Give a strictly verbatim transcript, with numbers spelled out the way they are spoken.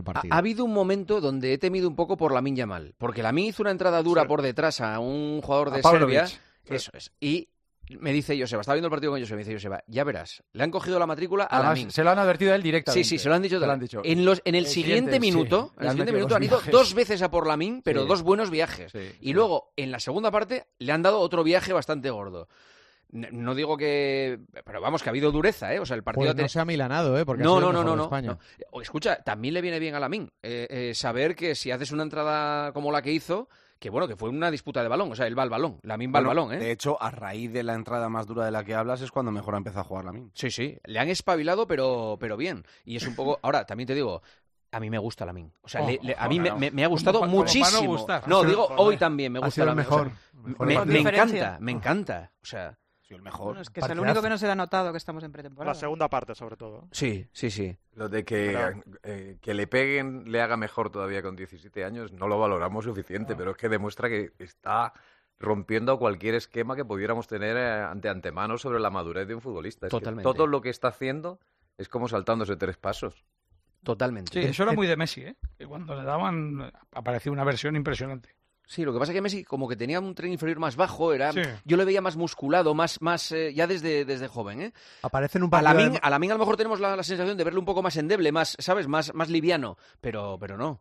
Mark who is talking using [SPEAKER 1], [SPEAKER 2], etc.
[SPEAKER 1] Ha, ha habido un momento donde he temido un poco por Lamine Yamal, porque Lamine hizo una entrada dura sí. por detrás a un jugador de Serbia, sí. eso es, y me dice Joseba, estaba viendo el partido con Joseba, me dice Joseba, ya verás, le han cogido la matrícula a Lamine.
[SPEAKER 2] Se lo han advertido a él directamente.
[SPEAKER 1] Sí, sí, se lo han dicho.
[SPEAKER 2] Se lo han dicho.
[SPEAKER 1] En, los, en el, el siguiente, siguiente minuto, sí, en el siguiente minuto han ido viajes. dos veces a por Lamine, pero sí. dos buenos viajes. Sí, y sí. luego, en la segunda parte, le han dado otro viaje bastante gordo. No digo que... Pero vamos, que ha habido dureza, ¿eh? O sea, el partido...
[SPEAKER 3] Pues no te... se ha milanado, ¿eh? Porque
[SPEAKER 1] no,
[SPEAKER 3] ha sido
[SPEAKER 1] no,
[SPEAKER 3] el
[SPEAKER 1] no,
[SPEAKER 3] mejor
[SPEAKER 1] no,
[SPEAKER 3] de España.
[SPEAKER 1] no. Escucha, también le viene bien a Lamine eh, eh, saber que si haces una entrada como la que hizo, que bueno, que fue una disputa de balón, o sea, él va al balón, Lamine va
[SPEAKER 4] bueno,
[SPEAKER 1] al balón, ¿eh?
[SPEAKER 4] De hecho, a raíz de la entrada más dura de la que hablas es cuando mejor ha empezado a jugar Lamine.
[SPEAKER 1] Sí, sí, le han espabilado, pero, pero bien. Y es un poco... Ahora, también te digo... A mí me gusta Lamine. O sea, oh, le, le, a mí me, me, me ha gustado como, muchísimo. Como no, no, digo, hoy también me gusta Lamine.
[SPEAKER 2] Mejor.
[SPEAKER 1] O sea, me, me encanta, me encanta. O sea...
[SPEAKER 4] El mejor.
[SPEAKER 5] Bueno, es que es el único que no se le ha notado que estamos en pretemporada.
[SPEAKER 6] La segunda parte, sobre todo.
[SPEAKER 1] Sí, sí, sí.
[SPEAKER 7] Lo de que, pero... eh, que le peguen le haga mejor todavía con diecisiete años no lo valoramos suficiente, no. pero es que demuestra que está rompiendo cualquier esquema que pudiéramos tener ante antemano sobre la madurez de un futbolista. Es
[SPEAKER 1] Totalmente.
[SPEAKER 7] Que todo lo que está haciendo es como saltándose tres pasos.
[SPEAKER 1] Totalmente.
[SPEAKER 6] Sí, eso era muy de Messi, ¿eh? Que cuando le daban aparecía una versión impresionante.
[SPEAKER 1] Sí, lo que pasa es que Messi como que tenía un tren inferior más bajo, era
[SPEAKER 6] sí.
[SPEAKER 1] yo le veía más musculado, más más eh, ya desde, desde joven, ¿eh?
[SPEAKER 3] Aparece en un
[SPEAKER 1] partido. A Lamine,
[SPEAKER 3] de...
[SPEAKER 1] a Lamine a lo mejor tenemos la, la sensación de verle un poco más endeble, más, ¿sabes? Más, más liviano, pero, pero no.